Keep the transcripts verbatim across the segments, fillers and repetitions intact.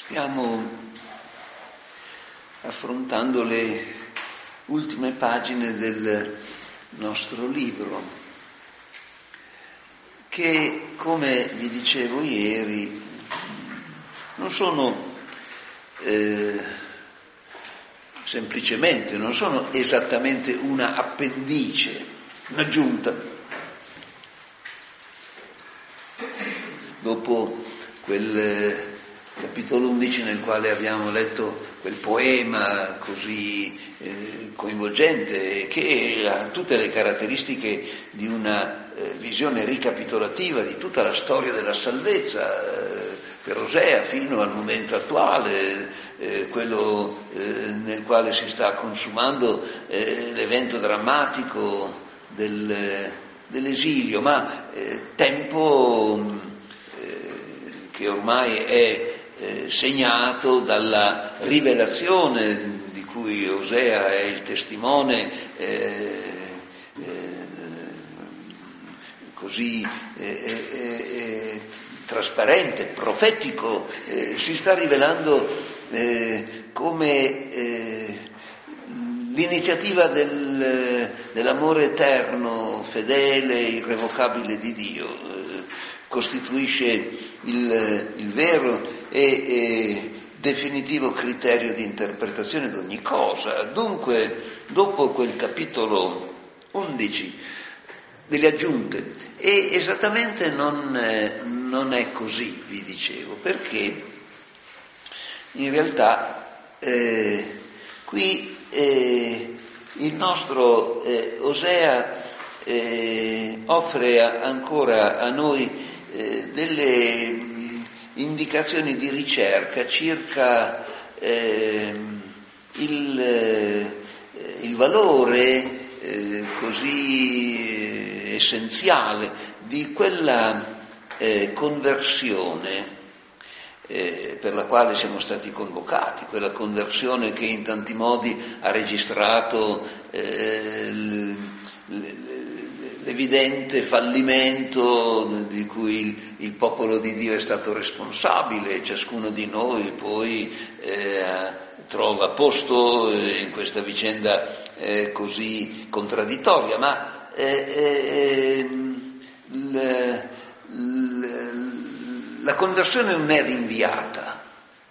Stiamo affrontando le ultime pagine del nostro libro, che, come vi dicevo ieri, non sono eh, semplicemente, non sono esattamente una appendice, un'aggiunta. Dopo quel capitolo undici nel quale abbiamo letto quel poema così eh, coinvolgente, che ha tutte le caratteristiche di una eh, visione ricapitolativa di tutta la storia della salvezza, eh, per Osea fino al momento attuale, eh, quello eh, nel quale si sta consumando eh, l'evento drammatico del, dell'esilio, ma eh, tempo eh, che ormai è Eh, segnato dalla rivelazione di cui Osea è il testimone eh, eh, così eh, eh, trasparente, profetico, eh, si sta rivelando eh, come eh, l'iniziativa del, dell'amore eterno, fedele, irrevocabile di Dio. Eh, costituisce il, il vero e, e definitivo criterio di interpretazione di ogni cosa. Dunque, dopo quel capitolo undici delle aggiunte, e esattamente non, eh, non è così, vi dicevo, perché in realtà eh, qui eh, il nostro eh, Osea eh, offre a, ancora a noi Eh, delle mh, indicazioni di ricerca circa eh, il, eh, il valore eh, così essenziale di quella eh, conversione eh, per la quale siamo stati convocati, quella conversione che in tanti modi ha registrato eh, l, l, l'evidente fallimento di cui il, il popolo di Dio è stato responsabile. Ciascuno di noi poi eh, trova posto in questa vicenda eh, così contraddittoria, ma eh, eh, l, l, la conversione non è rinviata,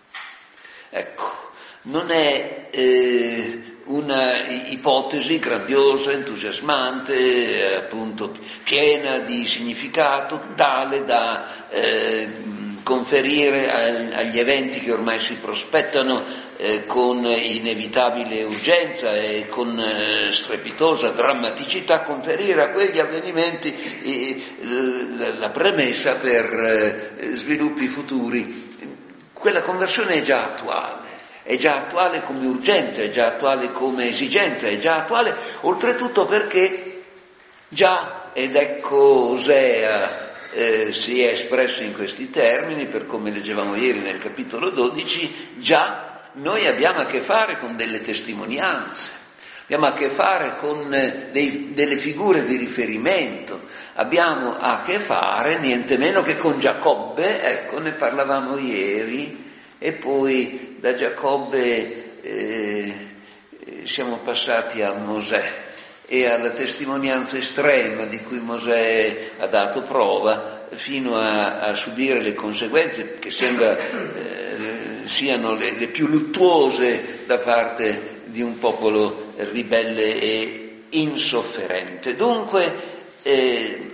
ecco, non è eh, una ipotesi grandiosa, entusiasmante, appunto piena di significato, tale da eh, conferire a, agli eventi che ormai si prospettano eh, con inevitabile urgenza e con eh, strepitosa drammaticità, conferire a quegli avvenimenti eh, la, la premessa per eh, sviluppi futuri. Quella conversione è già attuale. È già attuale come urgenza, è già attuale come esigenza, è già attuale oltretutto perché già, ed ecco Osea eh, si è espresso in questi termini, per come leggevamo ieri nel capitolo dodici, già noi abbiamo a che fare con delle testimonianze, abbiamo a che fare con dei, delle figure di riferimento, abbiamo a che fare niente meno che con Giacobbe, ecco, ne parlavamo ieri. E poi da Giacobbe eh, siamo passati a Mosè e alla testimonianza estrema di cui Mosè ha dato prova, fino a, a subire le conseguenze che sembra eh, siano le, le più luttuose da parte di un popolo ribelle e insofferente. Dunque, eh,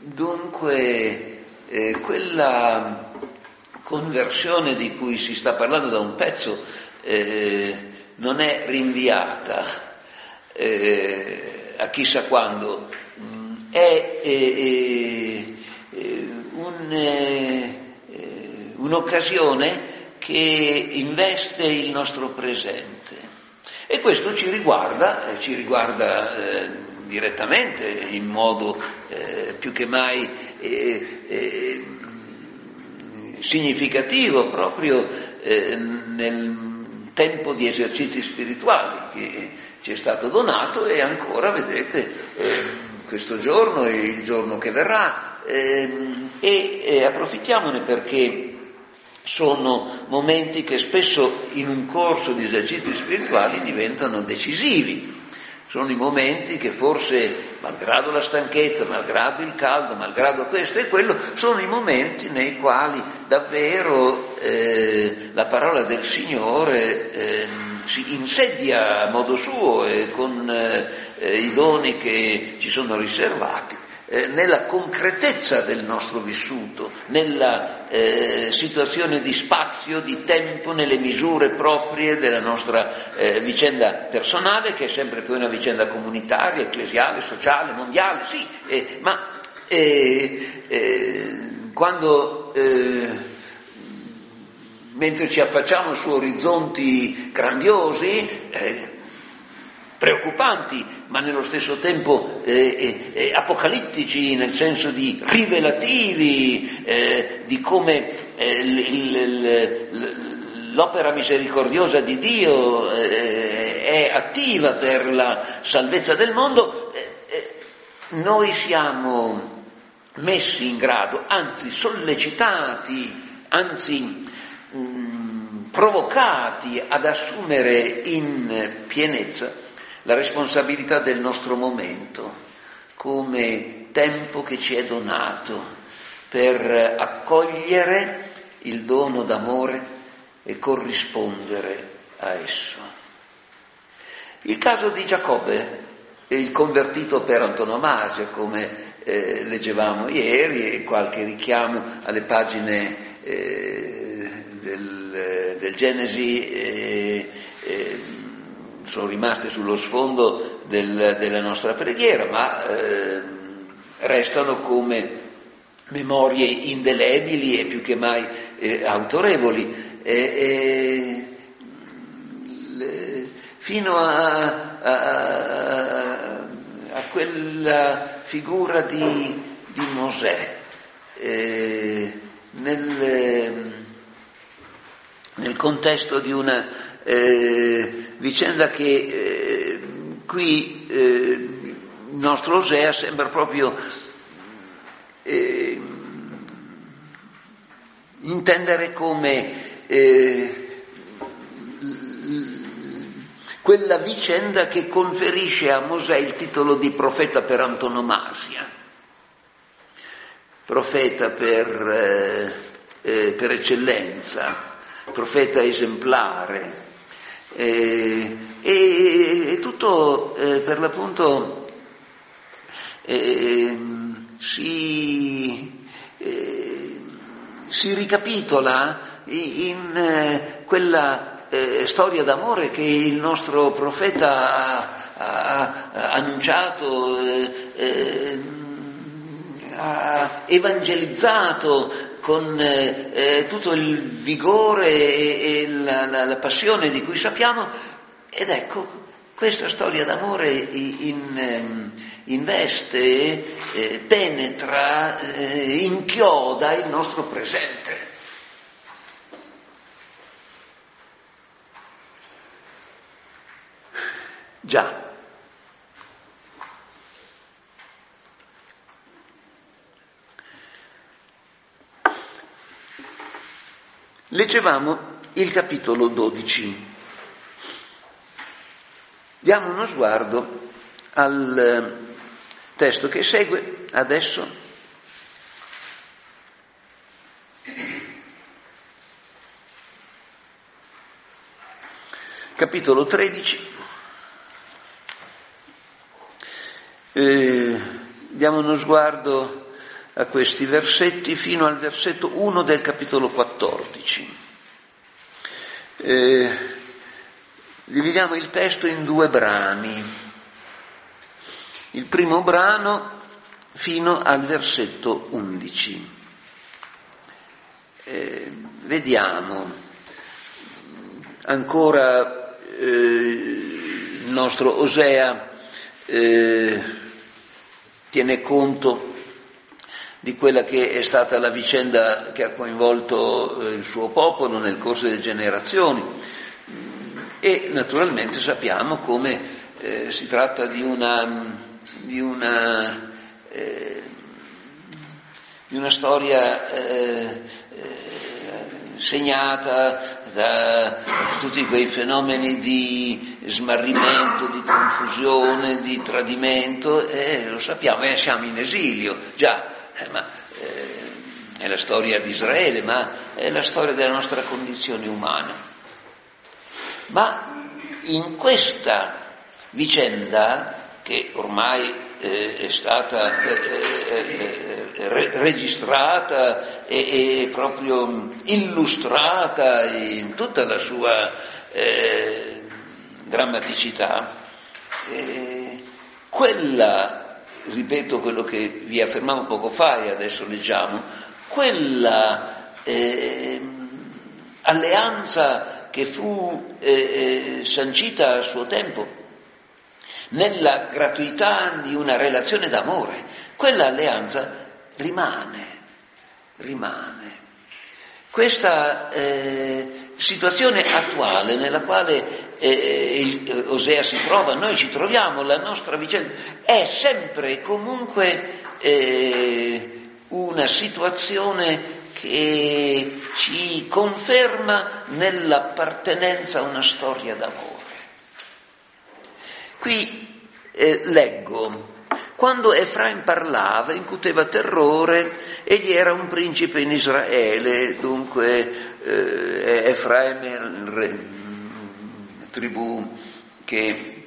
dunque eh, quella conversione di cui si sta parlando da un pezzo eh, non è rinviata eh, a chissà quando, è eh, eh, un, eh, un'occasione che investe il nostro presente, e questo ci riguarda, ci riguarda eh, direttamente, in modo eh, più che mai eh, eh, significativo, proprio eh, nel tempo di esercizi spirituali che ci è stato donato, e ancora, vedete, eh, questo giorno e il giorno che verrà, eh, e, e approfittiamone perché sono momenti che spesso in un corso di esercizi spirituali diventano decisivi. Sono i momenti che forse, malgrado la stanchezza, malgrado il caldo, malgrado questo e quello, sono i momenti nei quali davvero eh, la parola del Signore eh, si insedia a modo suo e con eh, i doni che ci sono riservati, eh, nella concretezza del nostro vissuto, nella eh, situazione di spazio, di tempo, nelle misure proprie della nostra eh, vicenda personale, che è sempre poi una vicenda comunitaria, ecclesiale, sociale, mondiale, sì, eh, ma eh, eh, quando eh, mentre ci affacciamo su orizzonti grandiosi, eh, preoccupanti, ma nello stesso tempo eh, eh, apocalittici, nel senso di rivelativi, eh, di come eh, l, l, l, l'opera misericordiosa di Dio eh, è attiva per la salvezza del mondo, eh, eh, noi siamo messi in grado, anzi sollecitati, anzi mh, provocati ad assumere in pienezza la responsabilità del nostro momento come tempo che ci è donato per accogliere il dono d'amore e corrispondere a esso. Il caso di Giacobbe è il convertito per antonomasia, come eh, leggevamo ieri, e qualche richiamo alle pagine eh, del, del Genesi eh, eh, sono rimaste sullo sfondo del, della nostra preghiera, ma eh, restano come memorie indelebili e più che mai eh, autorevoli. E, e, le, fino a, a, a quella figura di, di Mosè, eh, nel, nel contesto di una Eh, vicenda che eh, qui eh, il nostro Osea sembra proprio eh, intendere come eh, quella vicenda che conferisce a Mosè il titolo di profeta per antonomasia, profeta per, eh, eh, per eccellenza, profeta esemplare. Eh, e, e tutto eh, per l'appunto eh, si, eh, si ricapitola in eh, quella eh, storia d'amore che il nostro profeta ha, ha, ha annunciato, eh, eh, ha evangelizzato con eh, tutto il vigore e, e la, la, la passione di cui sappiamo, ed ecco, questa storia d'amore in, investe, eh, penetra, eh, inchioda il nostro presente. Già. Leggevamo il capitolo dodici. Diamo uno sguardo al testo che segue adesso. Capitolo tredici. Eh, diamo uno sguardo a questi versetti fino al versetto uno del capitolo quattordici. Eh, dividiamo il testo in due brani. Il primo brano fino al versetto undici. Eh, vediamo ancora eh, il nostro Osea eh, tiene conto di quella che è stata la vicenda che ha coinvolto eh, il suo popolo nel corso delle generazioni, e naturalmente sappiamo come eh, si tratta di una, di una, eh, di una storia eh, eh, segnata da tutti quei fenomeni di smarrimento, di confusione, di tradimento, e lo sappiamo, eh, siamo in esilio, già, eh, ma eh, è la storia di Israele, ma è la storia della nostra condizione umana. Ma in questa vicenda, che ormai eh, è stata eh, eh, re- registrata e, e proprio illustrata in tutta la sua eh, drammaticità, eh, quella, ripeto quello che vi affermavo poco fa e adesso leggiamo, quella eh, alleanza che fu eh, sancita a suo tempo nella gratuità di una relazione d'amore, quella alleanza rimane, rimane. Questa eh, situazione attuale nella quale eh, Osea si trova, noi ci troviamo, la nostra vicenda, è sempre e comunque eh, una situazione che ci conferma nell'appartenenza a una storia d'amore. Qui eh, leggo, quando Efraim parlava incuteva terrore, egli era un principe in Israele, dunque eh, Efraim è il re, tribù che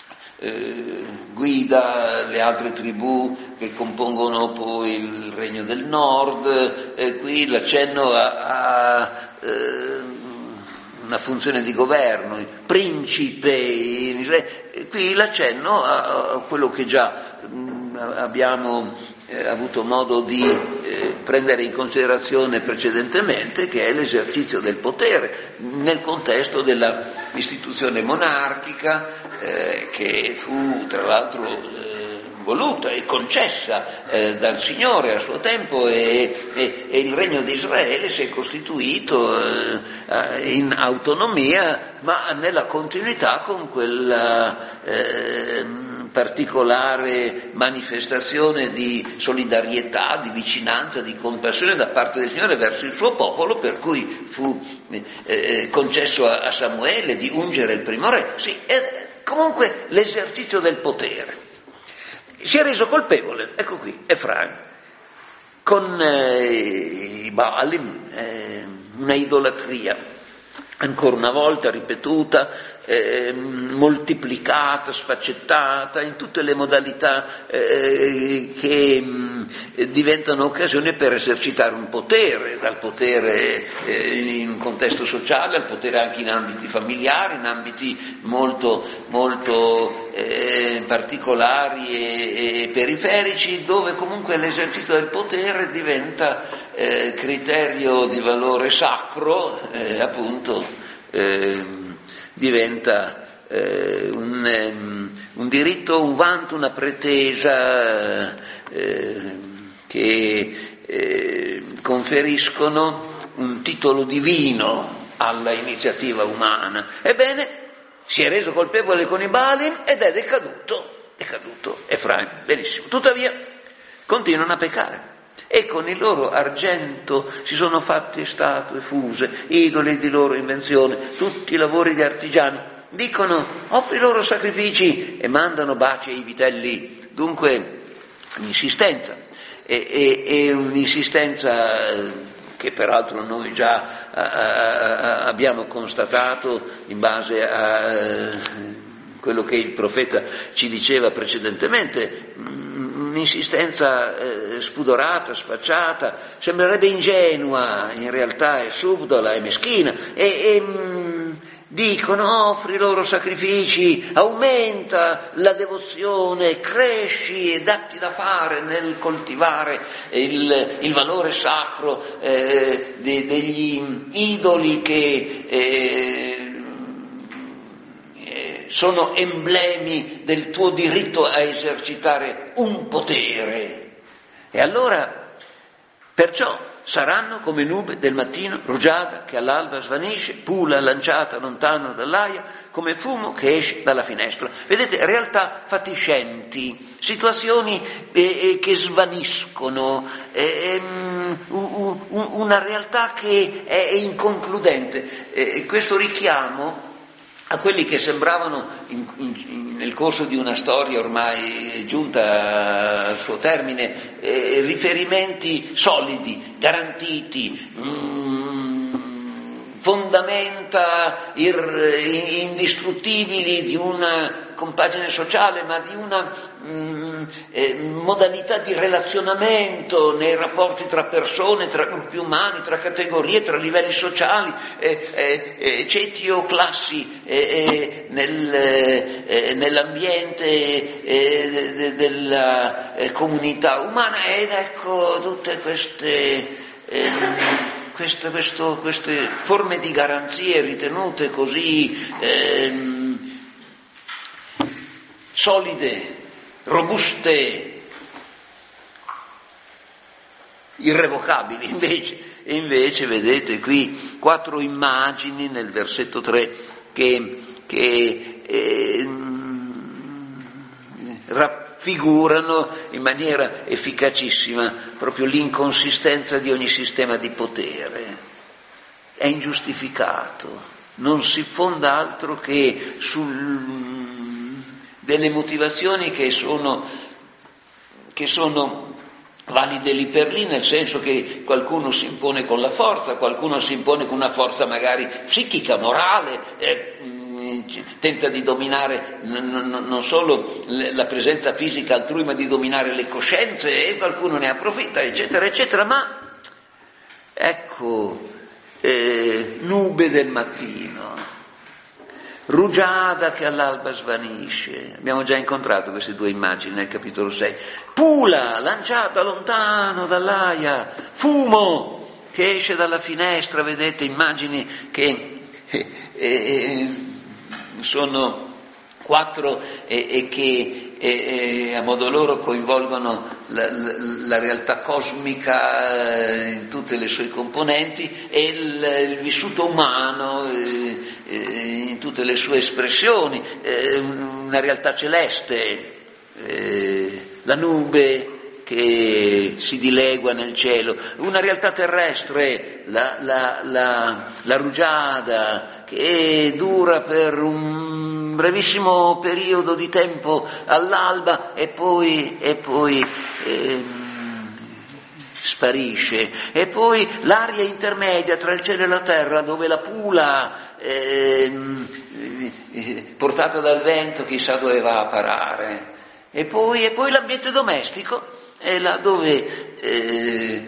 eh, guida le altre tribù che compongono poi il regno del nord, e qui l'accenno a, a eh, una funzione di governo, principe in Israele, qui l'accenno a, a quello che già mh, abbiamo eh, avuto modo di eh, prendere in considerazione precedentemente, che è l'esercizio del potere nel contesto della istituzione monarchica eh, che fu tra l'altro eh, voluta e concessa eh, dal Signore a suo tempo, e, e, e il regno di Israele si è costituito eh, in autonomia, ma nella continuità con quella eh, particolare manifestazione di solidarietà, di vicinanza, di compassione da parte del Signore verso il suo popolo, per cui fu eh, concesso a, a Samuele di ungere il primo re. Sì, eh, comunque l'esercizio del potere. Si è reso colpevole, ecco qui, Efraim, con eh, i Baalim, eh, una idolatria, ancora una volta ripetuta, eh, moltiplicata, sfaccettata, in tutte le modalità eh, che mh, diventano occasione per esercitare un potere, dal potere eh, in un contesto sociale, al potere anche in ambiti familiari, in ambiti molto, molto eh, particolari e, e periferici, dove comunque l'esercizio del potere diventa eh, criterio di valore sacro, eh, appunto, eh, diventa eh, un, um, un diritto, un vanto, una pretesa eh, che eh, conferiscono un titolo divino alla iniziativa umana. Ebbene, si è reso colpevole con i Baalim ed è decaduto, decaduto Efraim, benissimo. Tuttavia continuano a peccare. E con il loro argento si sono fatte statue fuse, idoli di loro invenzione, tutti i lavori di artigiani. Dicono, offri loro sacrifici, e mandano baci ai vitelli. Dunque, un'insistenza, e, e, e un'insistenza che peraltro noi già a, a, abbiamo constatato in base a quello che il profeta ci diceva precedentemente, un'insistenza eh, spudorata, sfacciata, sembrerebbe ingenua, in realtà è subdola, è meschina, e, e mh, dicono offri loro sacrifici, aumenta la devozione, cresci e datti da fare nel coltivare il, il valore sacro eh, de, degli idoli che eh, sono emblemi del tuo diritto a esercitare un potere. E allora, perciò, saranno come nube del mattino, rugiada che all'alba svanisce, pula lanciata lontano dall'aia, come fumo che esce dalla finestra. Vedete, realtà fatiscenti, situazioni eh, eh, che svaniscono, eh, um, una realtà che è inconcludente. Eh, questo richiamo a quelli che sembravano in, in, nel corso di una storia ormai giunta al suo termine, eh, riferimenti solidi, garantiti, mm, fondamenta ir, indistruttibili di una compagine sociale, ma di una mm, eh, modalità di relazionamento nei rapporti tra persone, tra gruppi umani, tra categorie, tra livelli sociali, eh, eh, eh, ceti o classi eh, eh, nel, eh, nell'ambiente eh, de, della eh, comunità umana. Ed ecco tutte queste eh, Queste, questo, queste forme di garanzie ritenute così ehm, solide, robuste, irrevocabili. Invece, invece vedete qui quattro immagini nel versetto tre che, che ehm, raffigurano in maniera efficacissima proprio l'inconsistenza di ogni sistema di potere. È ingiustificato, non si fonda altro che su delle motivazioni che sono, che sono valide lì per lì, nel senso che qualcuno si impone con la forza, qualcuno si impone con una forza magari psichica, morale, eh, tenta di dominare non solo la presenza fisica altrui, ma di dominare le coscienze, e qualcuno ne approfitta, eccetera, eccetera. Ma ecco, eh, nube del mattino, rugiada che all'alba svanisce. Abbiamo già incontrato queste due immagini nel capitolo sei. Pula, lanciata lontano dall'aia, fumo che esce dalla finestra. Vedete, immagini che eh, eh, sono quattro e, e che e, e a modo loro coinvolgono la, la, la realtà cosmica in tutte le sue componenti e il, il vissuto umano eh, in tutte le sue espressioni, eh, una realtà celeste, eh, la nube che si dilegua nel cielo, una realtà terrestre, la, la, la, la rugiada che dura per un brevissimo periodo di tempo all'alba e poi, e poi eh, sparisce, e poi l'aria intermedia tra il cielo e la terra, dove la pula eh, portata dal vento chissà dove va a parare, e poi, e poi l'ambiente domestico è là dove eh,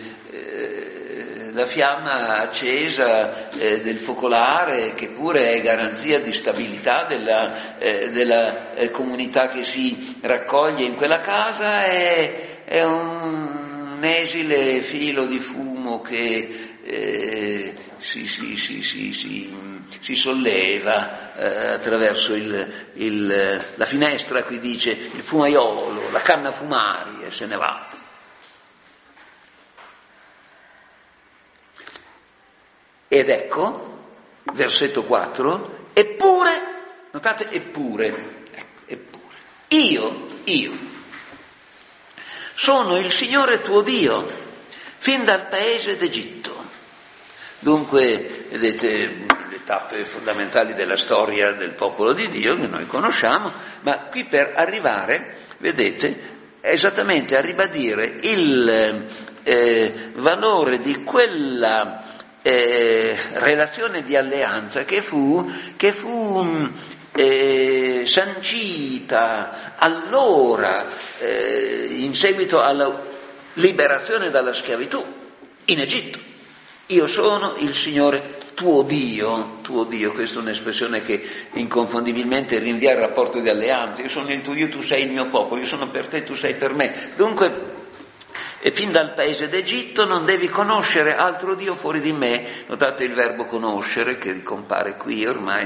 eh, la fiamma accesa eh, del focolare, che pure è garanzia di stabilità della, eh, della eh, comunità che si raccoglie in quella casa, è, è un, un esile filo di fumo che eh, si, si, si, si, si, si solleva eh, attraverso il, il, la finestra. Qui dice il fumaiolo, la canna fumaria, e se ne va. Ed ecco, versetto quattro, eppure, notate, eppure, eppure, io, io, sono il Signore tuo Dio, fin dal paese d'Egitto. Dunque, vedete, le tappe fondamentali della storia del popolo di Dio che noi conosciamo, ma qui per arrivare, vedete, esattamente a ribadire il eh, valore di quella eh, relazione di alleanza che fu, che fu eh, sancita allora eh, in seguito alla liberazione dalla schiavitù in Egitto. Io sono il Signore tuo Dio, tuo Dio, questa è un'espressione che inconfondibilmente rinvia al rapporto di alleanza. Io sono il tuo Dio, tu sei il mio popolo, io sono per te, tu sei per me. Dunque, e fin dal paese d'Egitto non devi conoscere altro Dio fuori di me. Notate il verbo conoscere che ricompare qui ormai,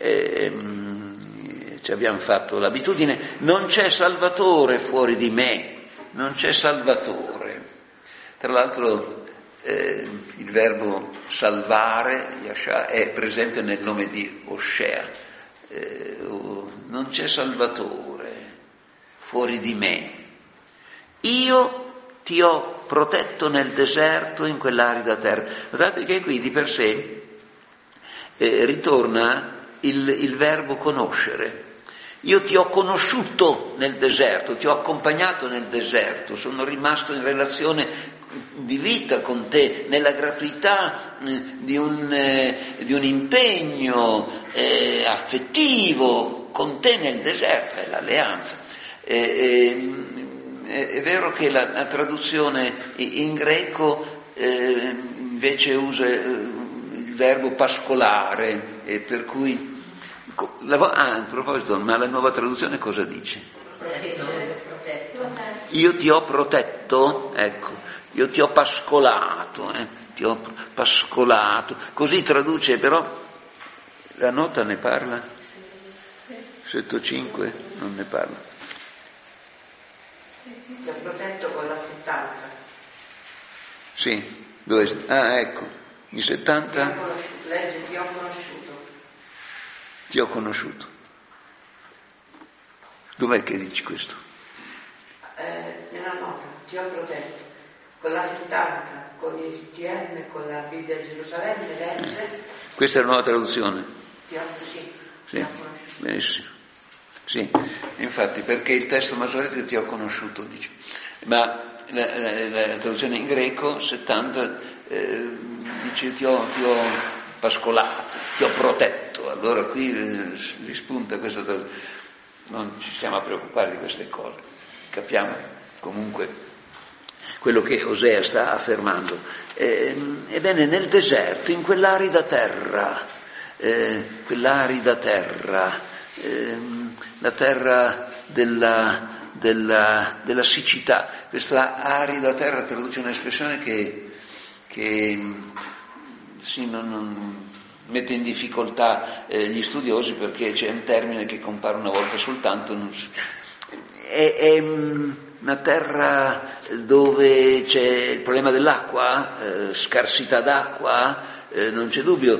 ehm, ci abbiamo fatto l'abitudine. Non c'è Salvatore fuori di me, non c'è Salvatore. Tra l'altro eh, il verbo salvare, Yashar, è presente nel nome di Osher. Eh, oh, non c'è salvatore fuori di me. Io ti ho protetto nel deserto, in quell'arida terra. Notate che qui di per sé eh, ritorna il, il verbo conoscere. Io ti ho conosciuto nel deserto, ti ho accompagnato nel deserto, sono rimasto in relazione di vita con te, nella gratuità eh, di, un, eh, di un impegno eh, affettivo con te nel deserto, è l'alleanza. Eh, eh, è vero che la, la traduzione in greco eh, invece usa eh, il verbo pascolare, e per cui La, ah, a proposito, ma la nuova traduzione cosa dice? Io ti ho protetto, ecco, io ti ho pascolato, eh, ti ho pascolato, così traduce, però la nota ne parla? settocinque non ne parla. Ti ho protetto con la settanta. Sì, dove? Ah, ecco, i settanta. Legge, ti ho conosciuto. Ti ho conosciuto. Dov'è che dici questo? Eh, nella nota, ti ho protetto. Con la settanta, con il T M, con la Bibbia di Gerusalemme, legge. Questa è la nuova traduzione? Ti ho, sì, sì. Ti ho conosciuto. Benissimo. Sì, infatti, perché il testo masoretica ti ho conosciuto, dice. Ma la, la, la traduzione in greco, settanta, eh, dice ti ho, ti ho pascolato, ti ho protetto. Allora qui eh, rispunta questa traduzione. Non ci stiamo a preoccupare di queste cose, capiamo comunque quello che Osea sta affermando. Eh, ebbene, nel deserto, in quell'arida terra, eh, quell'arida terra, eh, la terra della, della, della siccità, questa arida terra traduce un'espressione che, che sì, non, non mette in difficoltà eh, gli studiosi, perché c'è un termine che compare una volta soltanto, non so. è, è una terra dove c'è il problema dell'acqua, eh, scarsità d'acqua, eh, non c'è dubbio,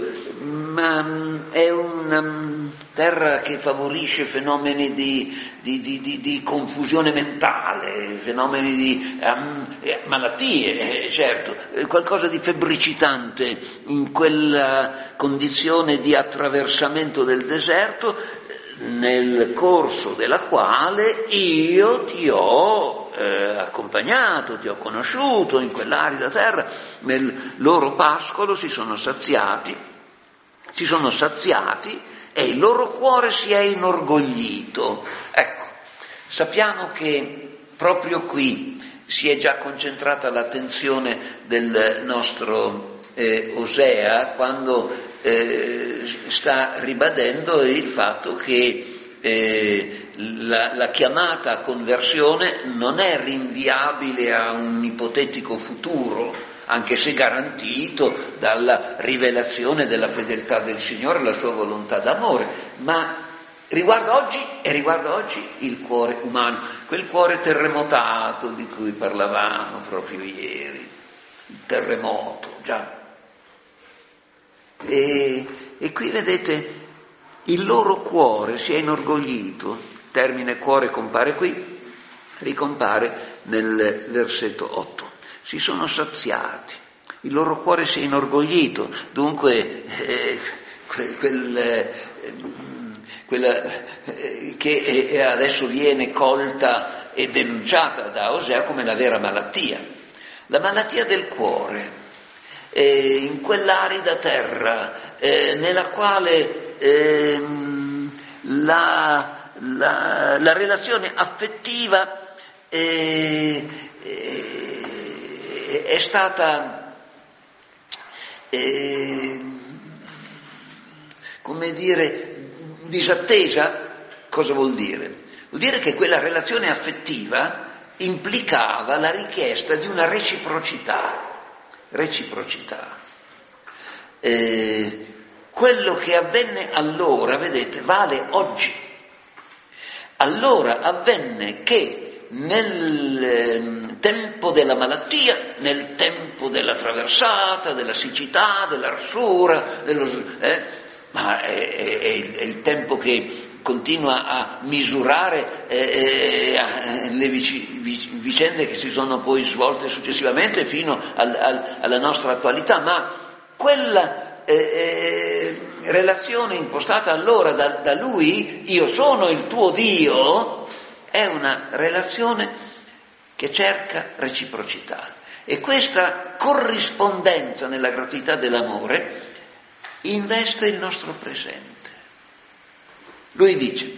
ma è una terra che favorisce fenomeni di, di, di, di, di confusione mentale, fenomeni di um, malattie, eh, certo, qualcosa di febbricitante in quella condizione di attraversamento del deserto, nel corso della quale io ti ho eh, accompagnato, ti ho conosciuto in quell'arida terra. Nel loro pascolo si sono saziati, si sono saziati e il loro cuore si è inorgoglito. Ecco, sappiamo che proprio qui si è già concentrata l'attenzione del nostro eh, Osea, quando eh, sta ribadendo il fatto che eh, la, la chiamata a conversione non è rinviabile a un ipotetico futuro, anche se garantito dalla rivelazione della fedeltà del Signore e la sua volontà d'amore, ma riguarda oggi e riguarda oggi il cuore umano, quel cuore terremotato di cui parlavamo proprio ieri, il terremoto, già. E, e qui vedete, il loro cuore si è inorgoglito, il termine cuore compare qui, ricompare nel versetto otto. Si sono saziati, il loro cuore si è inorgoglito, dunque eh, quel, quel, eh, quella eh, che adesso viene colta e denunciata da Osea come la vera malattia, la malattia del cuore, eh, in quell'arida terra eh, nella quale eh, la, la, la relazione affettiva eh, eh, è stata, eh, come dire, disattesa. Cosa vuol dire? Vuol dire che quella relazione affettiva implicava la richiesta di una reciprocità. Reciprocità. Eh, quello che avvenne allora, vedete, vale oggi. Allora avvenne che nel tempo della malattia, nel tempo della traversata, della siccità, dell'arsura, dello, eh, ma è, è, è, il, è il tempo che continua a misurare eh, eh, le vici, vicende che si sono poi svolte successivamente fino al, al, alla nostra attualità, ma quella eh, eh, relazione impostata allora da, da lui, io sono il tuo Dio, è una relazione che cerca reciprocità, e questa corrispondenza nella gratuità dell'amore investe il nostro presente. Lui dice: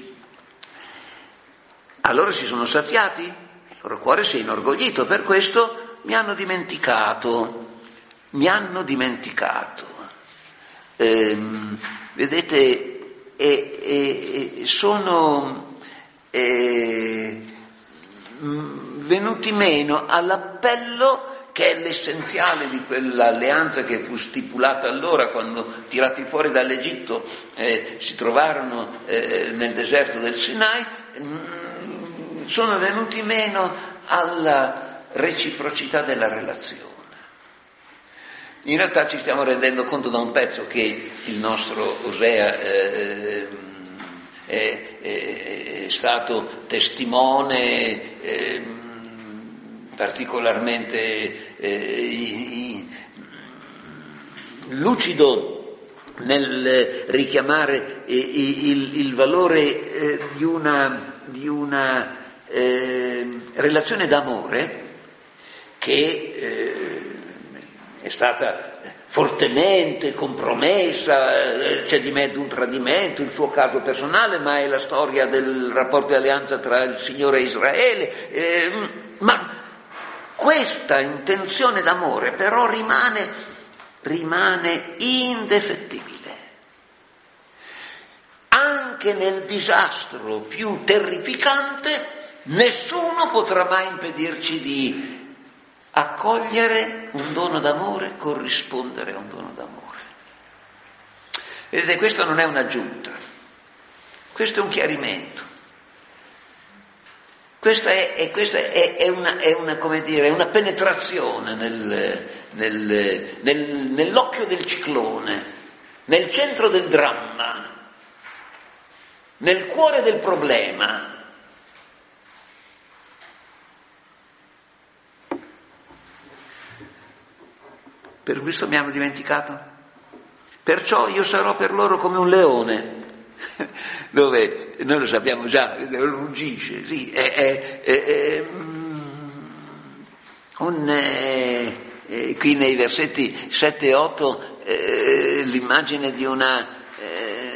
allora si sono saziati, il loro cuore si è inorgoglito, per questo mi hanno dimenticato, mi hanno dimenticato. Ehm, vedete, e, e, sono eh, venuti meno all'appello che è l'essenziale di quell'alleanza che fu stipulata allora quando, tirati fuori dall'Egitto, eh, si trovarono eh, nel deserto del Sinai. mh, sono venuti meno alla reciprocità della relazione. In realtà ci stiamo rendendo conto da un pezzo che il nostro Osea eh, è, è, è stato testimone eh, particolarmente eh, lucido nel richiamare eh, il, il valore eh, di una, di una eh, relazione d'amore che eh, è stata fortemente compromessa, c'è di mezzo un tradimento, il suo caso personale, ma è la storia del rapporto di alleanza tra il Signore e Israele, eh, ma questa intenzione d'amore però rimane, rimane indefettibile. Anche nel disastro più terrificante nessuno potrà mai impedirci di accogliere un dono d'amore, corrispondere a un dono d'amore. Vedete, questo non è un'aggiunta, questo è un chiarimento. Questa è, è, questa è, è, una, è una, come dire, una penetrazione nel, nel, nel, nell'occhio del ciclone, nel centro del dramma, nel cuore del problema. Per questo mi hanno dimenticato. Perciò io sarò per loro come un leone. Dove noi lo sappiamo già, ruggisce, sì, è, è, è, è un, è, è, qui nei versetti sette e otto eh, l'immagine di una, eh,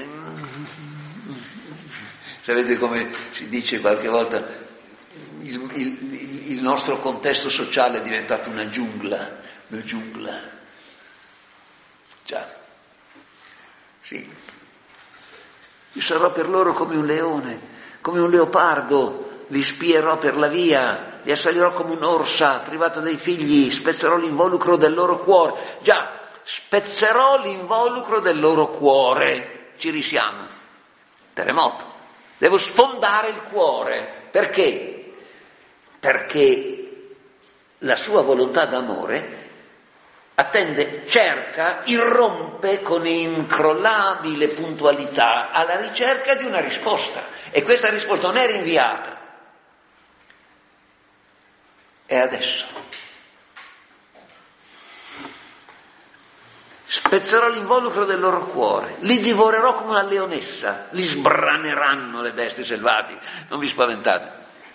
sapete come si dice qualche volta, il, il, il nostro contesto sociale è diventato una giungla, una giungla, già, sì. Io sarò per loro come un leone, come un leopardo, li spierò per la via, li assalirò come un'orsa, privata dei figli, spezzerò l'involucro del loro cuore. Già, spezzerò l'involucro del loro cuore. Ci risiamo. Terremoto. Devo sfondare il cuore. Perché? Perché la sua volontà d'amore attende, cerca, irrompe con incrollabile puntualità alla ricerca di una risposta, e questa risposta non è rinviata, è adesso. Spezzerò l'involucro del loro cuore, li divorerò come una leonessa, li sbraneranno le bestie selvatiche, non vi spaventate.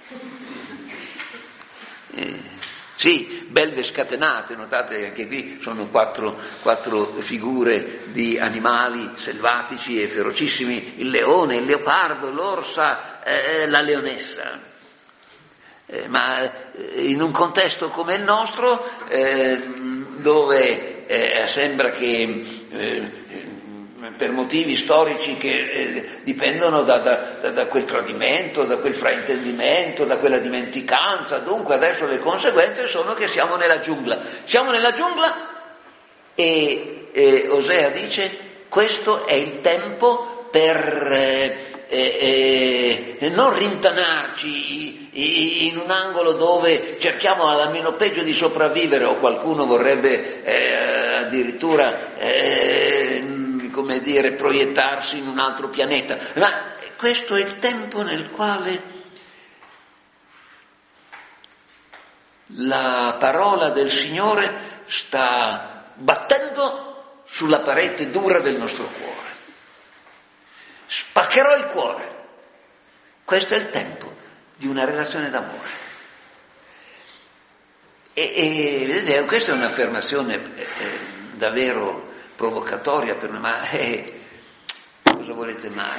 Eh. Sì, belve scatenate, notate che anche qui sono quattro, quattro figure di animali selvatici e ferocissimi, il leone, il leopardo, l'orsa, eh, la leonessa. Eh, ma in un contesto come il nostro, eh, dove eh, sembra che eh, per motivi storici che eh, dipendono da, da, da quel tradimento, da quel fraintendimento, da quella dimenticanza, dunque adesso le conseguenze sono che siamo nella giungla. Siamo nella giungla e, e Osea dice: questo è il tempo per eh, e, e non rintanarci in un angolo dove cerchiamo almeno peggio di sopravvivere, o qualcuno vorrebbe eh, addirittura eh, come dire proiettarsi in un altro pianeta. Ma questo è il tempo nel quale la parola del Signore sta battendo sulla parete dura del nostro cuore. Spaccherò il cuore. Questo è il tempo di una relazione d'amore. E, e vedete, questa è un'affermazione eh, eh, davvero provocatoria per me, ma eh, cosa volete mai?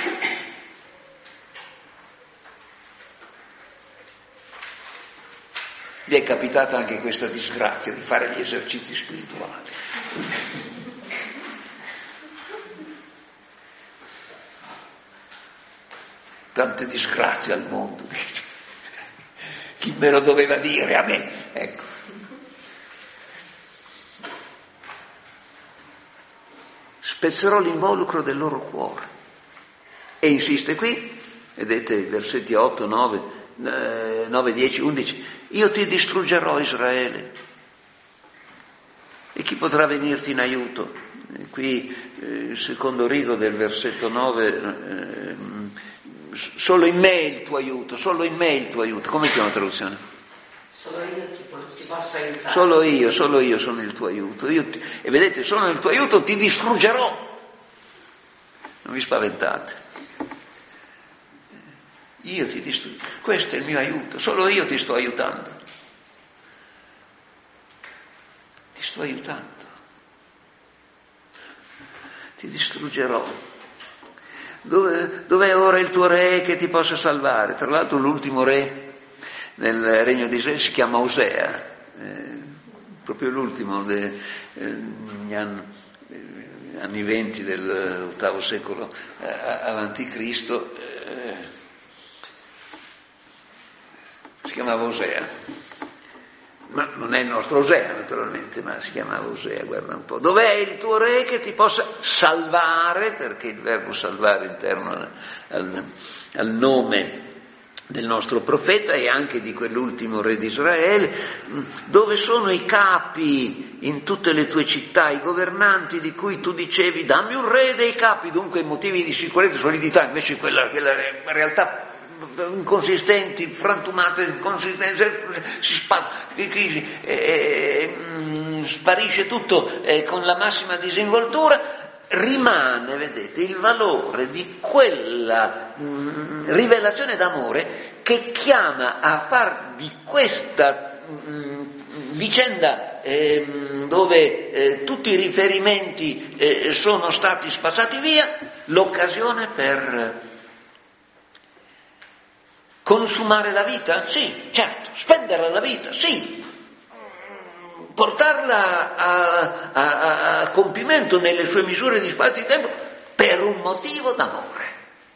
Vi è capitata anche questa disgrazia di fare gli esercizi spirituali. Tante disgrazie al mondo, chi me lo doveva dire a me? Ecco. Spezzerò l'involucro del loro cuore. E insiste qui, vedete i versetti otto, nove, nove, dieci, undici, io ti distruggerò Israele. E chi potrà venirti in aiuto? E qui eh, il secondo rigo del versetto nove, eh, solo in me il tuo aiuto, solo in me il tuo aiuto. Come si chiama la traduzione? Solo io ti, ti posso aiutare. Solo io, solo io sono il tuo aiuto. Io ti, e vedete, sono il tuo aiuto, ti distruggerò. Non vi spaventate. Io ti distruggerò. Questo è il mio aiuto, solo io ti sto aiutando. Ti sto aiutando. Ti distruggerò. Dove, dov'è ora il tuo re che ti possa salvare? Tra l'altro l'ultimo re nel regno di Israele si chiama Osea, eh, proprio l'ultimo degli eh, anni, eh, anni venti dell'ottavo secolo eh, avanti Cristo, eh, si chiamava Osea. Ma non è il nostro Osea naturalmente, ma si chiamava Osea, guarda un po'. Dov'è il tuo re che ti possa salvare, perché il verbo salvare interno al, al, al nome del nostro profeta e anche di quell'ultimo re di Israele. Dove sono i capi in tutte le tue città, i governanti di cui tu dicevi dammi un re dei capi, dunque motivi di sicurezza e solidità, invece quella, quella realtà inconsistenti, frantumate, inconsistenti, si spa, eh, eh, sparisce tutto eh, con la massima disinvoltura. Rimane, vedete, il valore di quella mh, rivelazione d'amore che chiama a far di questa mh, vicenda eh, dove eh, tutti i riferimenti eh, sono stati spazzati via, l'occasione per consumare la vita? Sì, certo. Spendere la vita? Sì. Portarla a, a, a compimento nelle sue misure di spazio e tempo per un motivo d'amore.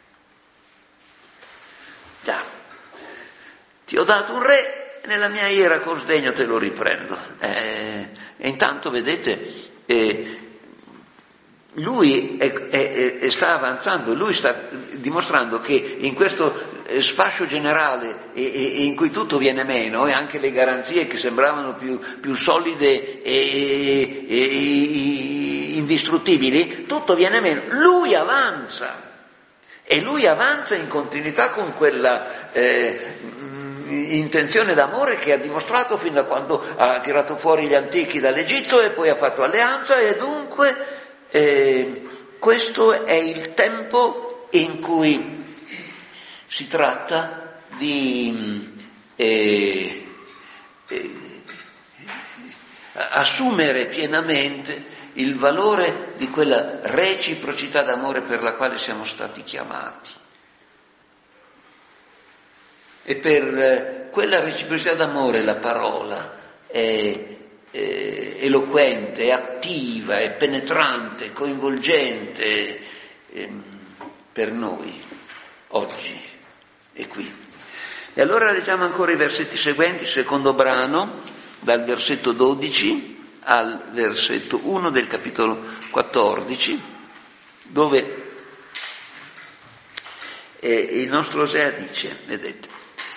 Già, ti ho dato un re e nella mia ira con sdegno te lo riprendo. Eh, e intanto, vedete, eh, lui è, è, è, sta avanzando, lui sta dimostrando che in questo sfascio generale e, e, in cui tutto viene meno, e anche le garanzie che sembravano più, più solide e, e, e indistruttibili, tutto viene meno. Lui avanza e lui avanza in continuità con quella eh, intenzione d'amore che ha dimostrato fin da quando ha tirato fuori gli antichi dall'Egitto e poi ha fatto alleanza, e dunque Eh, questo è il tempo in cui si tratta di eh, eh, assumere pienamente il valore di quella reciprocità d'amore per la quale siamo stati chiamati. E per quella reciprocità d'amore la parola è Eh, eloquente, è attiva, è penetrante, coinvolgente eh, per noi oggi e qui. E allora leggiamo ancora i versetti seguenti, secondo brano, dal versetto dodici al versetto uno del capitolo quattordici, dove E il nostro Osea dice, vedete,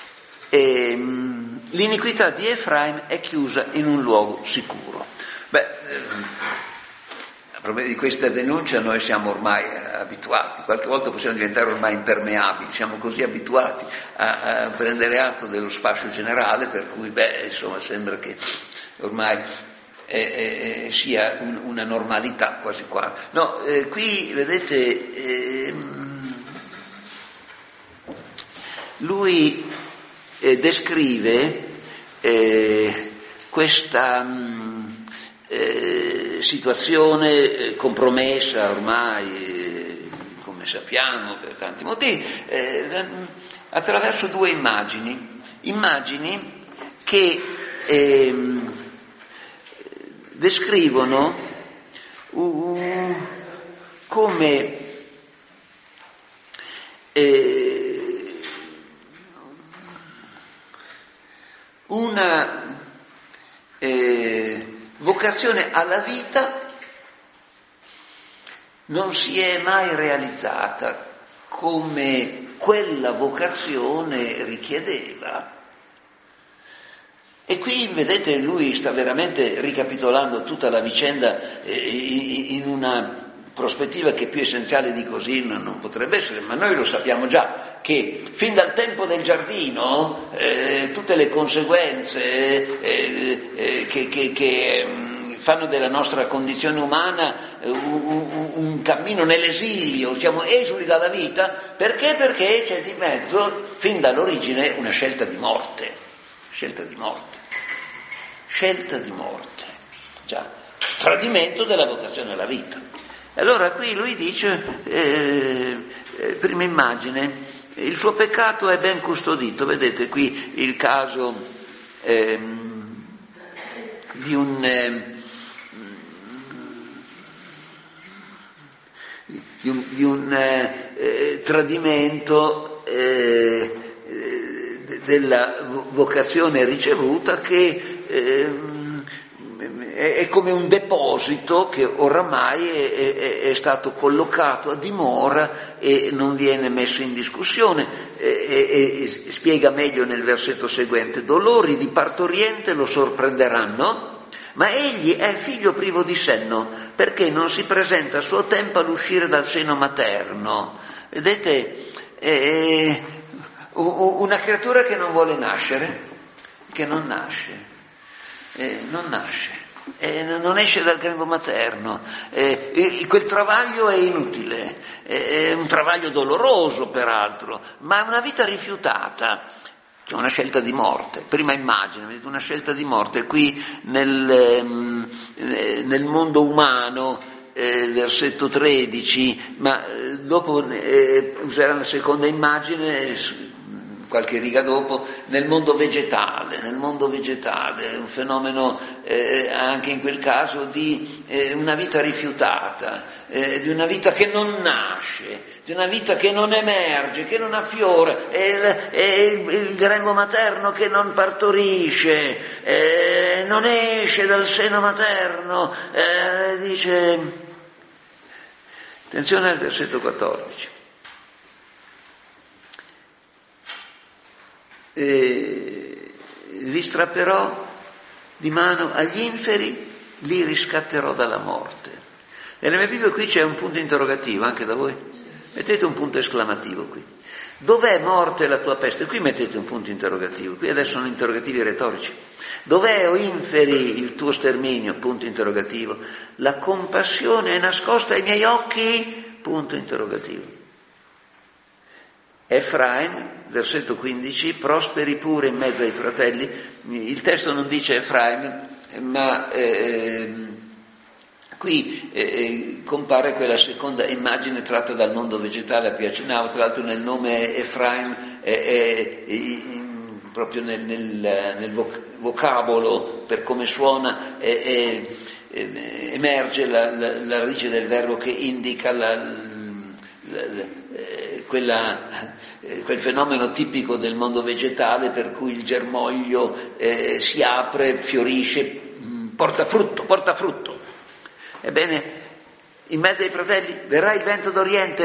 ehm, l'iniquità di Efraim è chiusa in un luogo sicuro. Beh, ehm, a proposito di questa denuncia noi siamo ormai abituati, qualche volta possiamo diventare ormai impermeabili, siamo così abituati a, a prendere atto dello spazio generale, per cui, beh, insomma, sembra che ormai eh, eh, sia un, una normalità quasi quasi. No, eh, qui, vedete, eh, lui eh, descrive eh, questa mh, eh, situazione eh, compromessa ormai, eh, come sappiamo, per tanti motivi, eh, attraverso due immagini, immagini che eh, descrivono uh, come eh, una eh, vocazione alla vita non si è mai realizzata come quella vocazione richiedeva. E qui, vedete, lui sta veramente ricapitolando tutta la vicenda eh, in una prospettiva che più essenziale di così non, non potrebbe essere, ma noi lo sappiamo già, che fin dal tempo del giardino eh, tutte le conseguenze eh, eh, che, che, che mh, fanno della nostra condizione umana eh, un, un, un cammino nell'esilio, siamo esuli dalla vita, perché? Perché c'è di mezzo, fin dall'origine, una scelta di morte, scelta di morte, scelta di morte, già, tradimento della vocazione alla vita. Allora qui lui dice, eh, eh, prima immagine, il suo peccato è ben custodito, vedete qui il caso eh, di un, eh, di un, di un eh, tradimento eh, della vocazione ricevuta che eh, è come un deposito che oramai è, è, è stato collocato a dimora e non viene messo in discussione. E, e, e spiega meglio nel versetto seguente: dolori di partoriente lo sorprenderanno, ma egli è figlio privo di senno, perché non si presenta a suo tempo all'uscire dal seno materno. Vedete, è una creatura che non vuole nascere, che non nasce, eh, non nasce. Eh, non esce dal grembo materno, eh, quel travaglio è inutile, eh, è un travaglio doloroso peraltro, ma è una vita rifiutata, c'è una scelta di morte. Prima immagine, vedete, una scelta di morte qui nel, eh, nel mondo umano, eh, versetto tredici, ma dopo eh, userà la seconda immagine qualche riga dopo, nel mondo vegetale, nel mondo vegetale, un fenomeno eh, anche in quel caso di eh, una vita rifiutata, eh, di una vita che non nasce, di una vita che non emerge, che non affiora, è il, è il, il grembo materno che non partorisce, eh, non esce dal seno materno, eh, dice, attenzione al versetto quattordici. Eh, li strapperò di mano agli inferi, li riscatterò dalla morte. Nella mia Bibbia qui c'è un punto interrogativo, anche da voi? Mettete un punto esclamativo qui. Dov'è morte la tua peste? Qui mettete un punto interrogativo, qui adesso sono interrogativi retorici. Dov'è, o inferi, il tuo sterminio? Punto interrogativo. La compassione è nascosta ai miei occhi? Punto interrogativo. Efraim, versetto quindici, prosperi pure in mezzo ai fratelli. Il testo non dice Efraim, ma eh, qui eh, compare quella seconda immagine tratta dal mondo vegetale a cui accennavo, tra l'altro nel nome Efraim, è, è, è, proprio nel, nel, nel vocabolo, per come suona, è, è, è, emerge la, la, la radice del verbo che indica la, la, la Quella, eh, quel fenomeno tipico del mondo vegetale per cui il germoglio eh, si apre, fiorisce, mh, porta frutto, porta frutto. Ebbene, in mezzo ai fratelli verrà il vento d'Oriente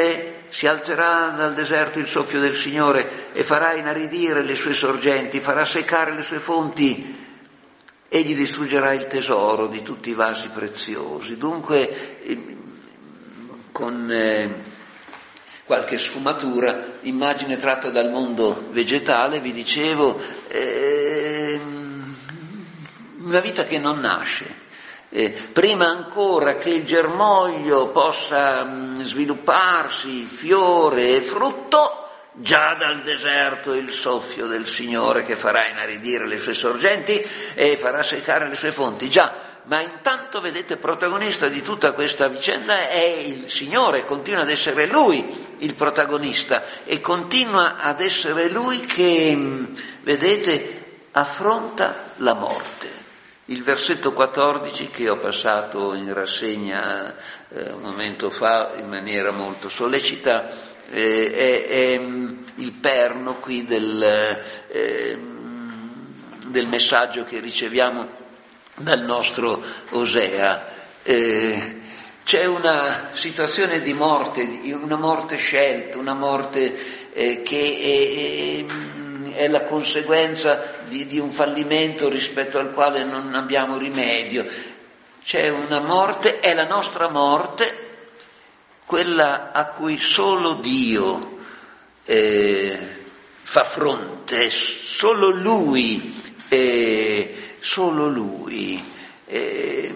si alzerà dal deserto il soffio del Signore e farà inaridire le sue sorgenti, farà seccare le sue fonti. Egli distruggerà il tesoro di tutti i vasi preziosi. Dunque, con eh, qualche sfumatura, immagine tratta dal mondo vegetale, vi dicevo, eh, una vita che non nasce. Eh, prima ancora che il germoglio possa mh, svilupparsi, fiore e frutto, già dal deserto il soffio del Signore che farà inaridire le sue sorgenti e farà seccare le sue fonti. Già, ma intanto vedete, protagonista di tutta questa vicenda è il Signore, continua ad essere Lui il protagonista e continua ad essere Lui che, vedete, affronta la morte. Il versetto quattordici che ho passato in rassegna eh, un momento fa in maniera molto sollecita eh, è, è il perno qui del, eh, del messaggio che riceviamo dal nostro Osea. Eh, c'è una situazione di morte, una morte scelta, una morte eh, che è, è la conseguenza di, di un fallimento rispetto al quale non abbiamo rimedio. C'è una morte, è la nostra morte, quella a cui solo Dio eh, fa fronte, solo Lui, eh, solo Lui. Eh,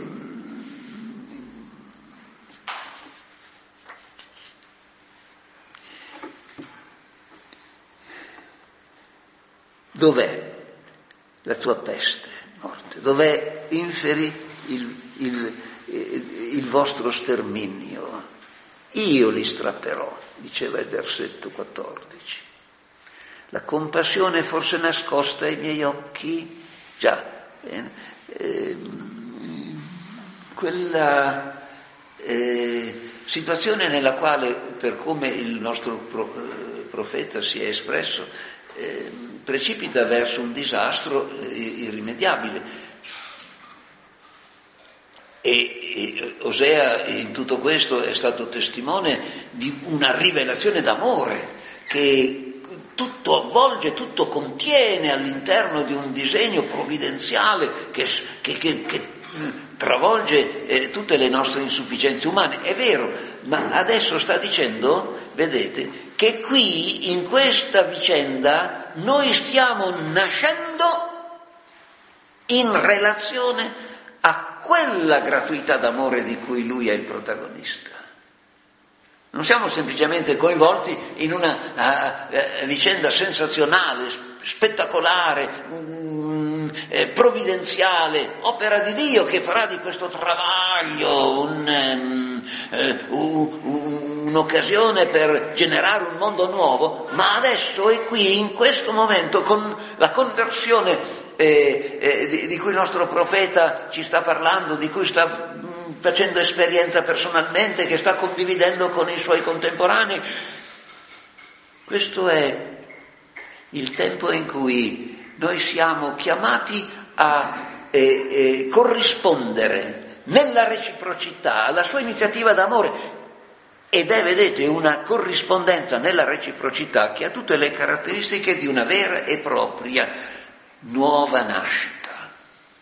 dov'è la tua peste, morte? Dov'è, inferi, il, il, il vostro sterminio? Io li strapperò, diceva il versetto quattordici. La compassione forse nascosta ai miei occhi? Già, eh, eh, quella eh, situazione nella quale, per come il nostro pro, eh, profeta si è espresso, eh, precipita verso un disastro eh, irrimediabile. E, e Osea in tutto questo è stato testimone di una rivelazione d'amore che tutto avvolge, tutto contiene all'interno di un disegno provvidenziale che, che, che, che travolge eh, tutte le nostre insufficienze umane. È vero, ma adesso sta dicendo, vedete, che qui in questa vicenda noi stiamo nascendo in relazione a quella gratuità d'amore di cui lui è il protagonista. Non siamo semplicemente coinvolti in una uh, uh, vicenda sensazionale, spettacolare, um, eh, provvidenziale, opera di Dio che farà di questo travaglio un, um, uh, uh, un'occasione per generare un mondo nuovo, ma adesso è qui, in questo momento, con la conversione Eh, eh, di, di cui il nostro profeta ci sta parlando, di cui sta mh, facendo esperienza personalmente, che sta condividendo con i suoi contemporanei. Questo è il tempo in cui noi siamo chiamati a eh, eh, corrispondere nella reciprocità alla sua iniziativa d'amore. Ed è, vedete, una corrispondenza nella reciprocità che ha tutte le caratteristiche di una vera e propria nuova nascita.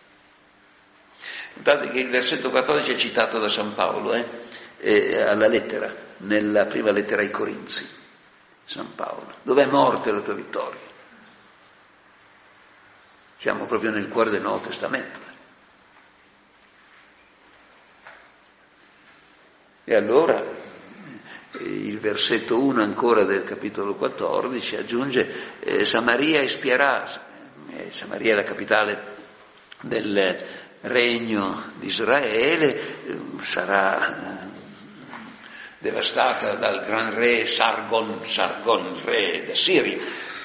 Notate che il versetto quattordici è citato da San Paolo eh? Eh, alla lettera, nella prima lettera ai Corinzi. San Paolo, dov'è morte la tua vittoria? Siamo proprio nel cuore del Nuovo Testamento. E allora il versetto uno ancora del capitolo quattordici aggiunge eh, Samaria espierà. Eh, Samaria è la capitale del regno di Israele, eh, sarà eh, devastata dal gran re Sargon, Sargon re d'Assiria.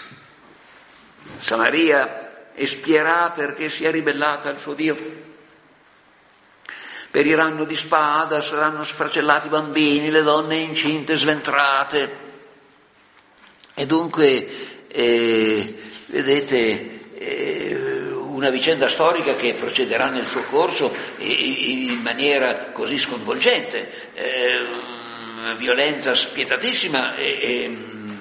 Samaria espierà perché si è ribellata al suo Dio. Periranno di spada, saranno sfracellati i bambini, le donne incinte, sventrate. E dunque, eh, vedete, una vicenda storica che procederà nel suo corso in maniera così sconvolgente. violenza spietatissima e, e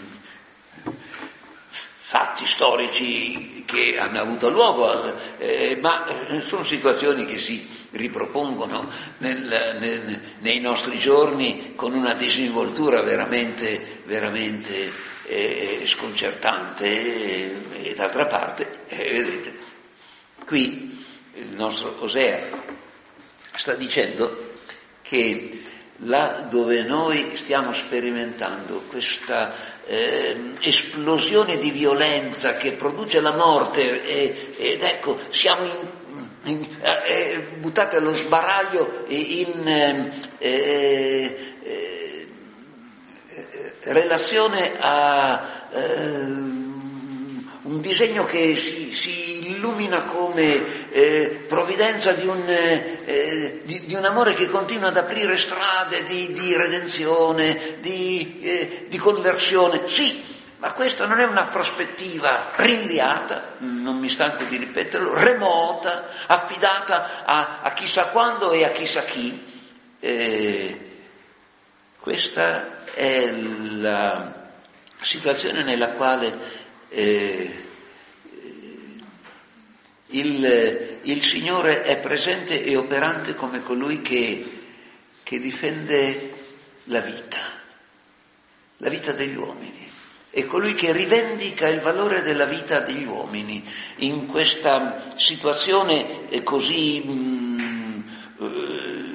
fatti storici che hanno avuto luogo, eh, ma sono situazioni che si ripropongono nel, nel, nei nostri giorni con una disinvoltura veramente, veramente eh, sconcertante e, e d'altra parte, eh, vedete, qui il nostro Osea sta dicendo che là dove noi stiamo sperimentando questa eh, esplosione di violenza che produce la morte e, ed ecco siamo in, in, eh, buttati allo sbaraglio in eh, eh, eh, relazione a eh, un disegno che si, si illumina come eh, provvidenza di un, eh, di, di un amore che continua ad aprire strade di, di redenzione, di, eh, di conversione. Sì, ma questa non è una prospettiva rinviata, non mi stanco di ripeterlo, remota, affidata a, a chissà quando e a chissà chi. Eh, questa è la situazione nella quale Eh, il, il Signore è presente e operante come colui che, che difende la vita, la vita degli uomini, è colui che rivendica il valore della vita degli uomini in questa situazione così mh, eh,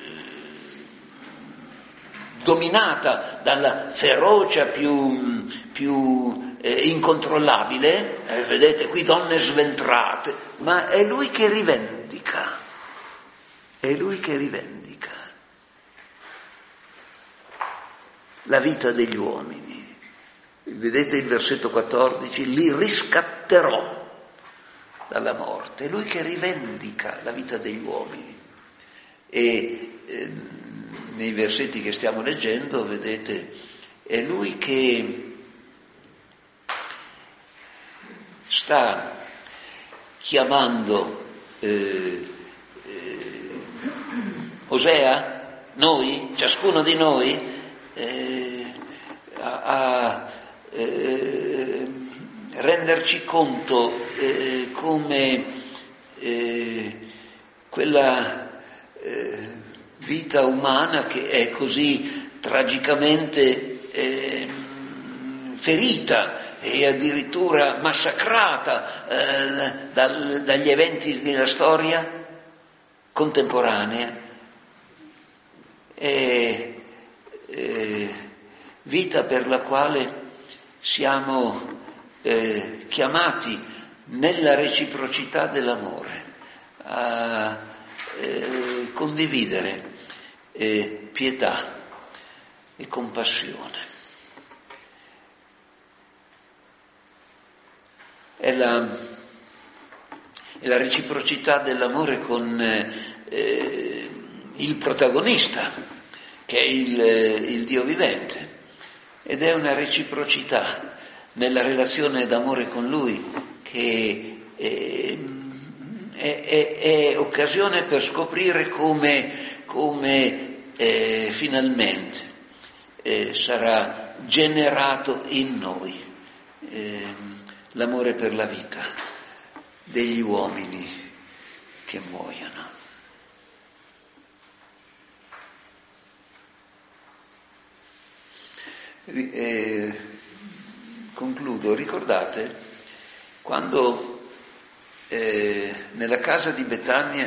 dominata dalla ferocia più, più eh, incontrollabile, eh, vedete qui donne sventrate, ma è lui che rivendica, è lui che rivendica la vita degli uomini. Vedete il versetto quattordici, li riscatterò dalla morte, è lui che rivendica la vita degli uomini. E eh, nei versetti che stiamo leggendo, vedete, è lui che sta chiamando eh, eh, Osea, noi, ciascuno di noi, eh, a, a eh, renderci conto eh, come eh, quella eh, vita umana che è così tragicamente eh, ferita e addirittura massacrata eh, dal, dagli eventi della storia contemporanea, è, è vita per la quale siamo eh, chiamati nella reciprocità dell'amore a eh, condividere eh, pietà e compassione. È la, è la reciprocità dell'amore con eh, il protagonista, che è il, il Dio vivente, ed è una reciprocità nella relazione d'amore con Lui che è, è, è, è occasione per scoprire come, come eh, finalmente eh, sarà generato in noi eh, l'amore per la vita degli uomini che muoiono. Eh, concludo, ricordate quando eh, nella casa di Betania,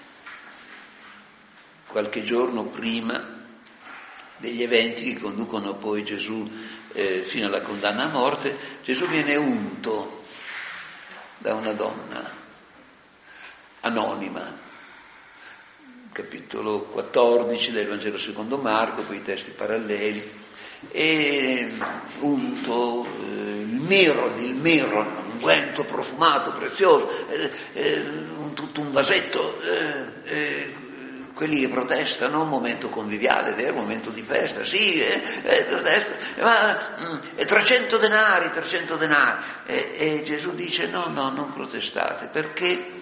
qualche giorno prima degli eventi che conducono poi Gesù eh, fino alla condanna a morte, Gesù viene unto da una donna anonima, capitolo quattordici del Vangelo secondo Marco, quei testi paralleli, e unto eh, il mirro, il mirro, un unguento profumato, prezioso, eh, eh, un, tutto un vasetto, eh, eh, quelli che protestano, un momento conviviale, vero, un momento di festa, sì, eh, eh, protesta, ma mm, e trecento denari, trecento denari, e, e Gesù dice no, no, non protestate, perché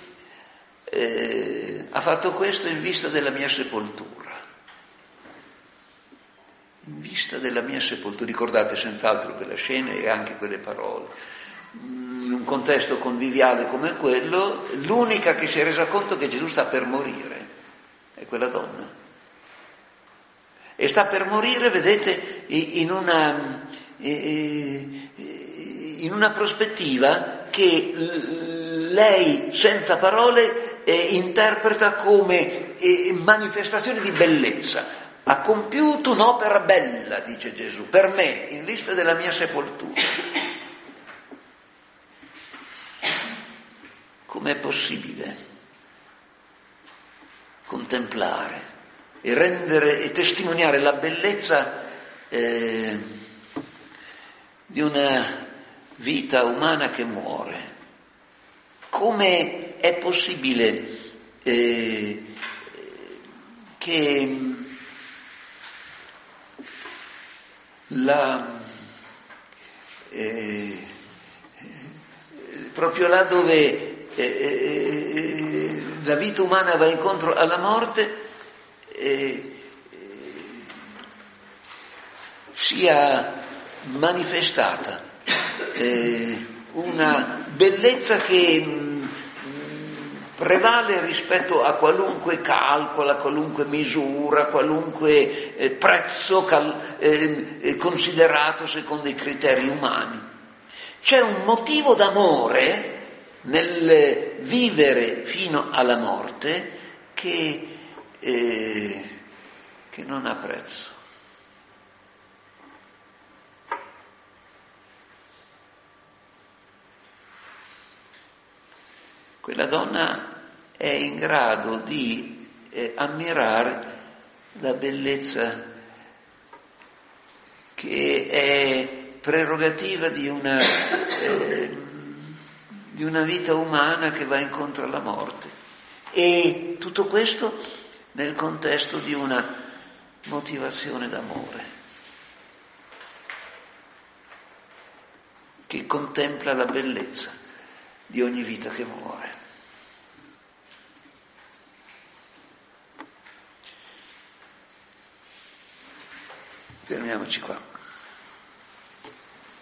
eh, ha fatto questo in vista della mia sepoltura. in vista della mia sepoltura, ricordate senz'altro quella scena e anche quelle parole, in un contesto conviviale come quello, l'unica che si è resa conto che Gesù sta per morire è quella donna. E sta per morire, vedete, in una, in una prospettiva che lei, senza parole, interpreta come manifestazione di bellezza. Ha compiuto un'opera bella, dice Gesù, per me, in vista della mia sepoltura. Com'è possibile contemplare e rendere e testimoniare la bellezza eh, di una vita umana che muore? Come è possibile eh, che la eh, proprio là dove eh, eh, la vita umana va incontro alla morte eh, eh, sia manifestata eh, una bellezza che mh, prevale rispetto a qualunque calcolo, a qualunque misura, a qualunque eh, prezzo cal- eh, considerato secondo i criteri umani. C'è un motivo d'amore nel vivere fino alla morte che, eh, che non ha prezzo. Quella donna è in grado di eh, ammirare la bellezza che è prerogativa di una, eh, di una vita umana che va incontro alla morte. E tutto questo nel contesto di una motivazione d'amore che contempla la bellezza di ogni vita che muore. Fermiamoci qua.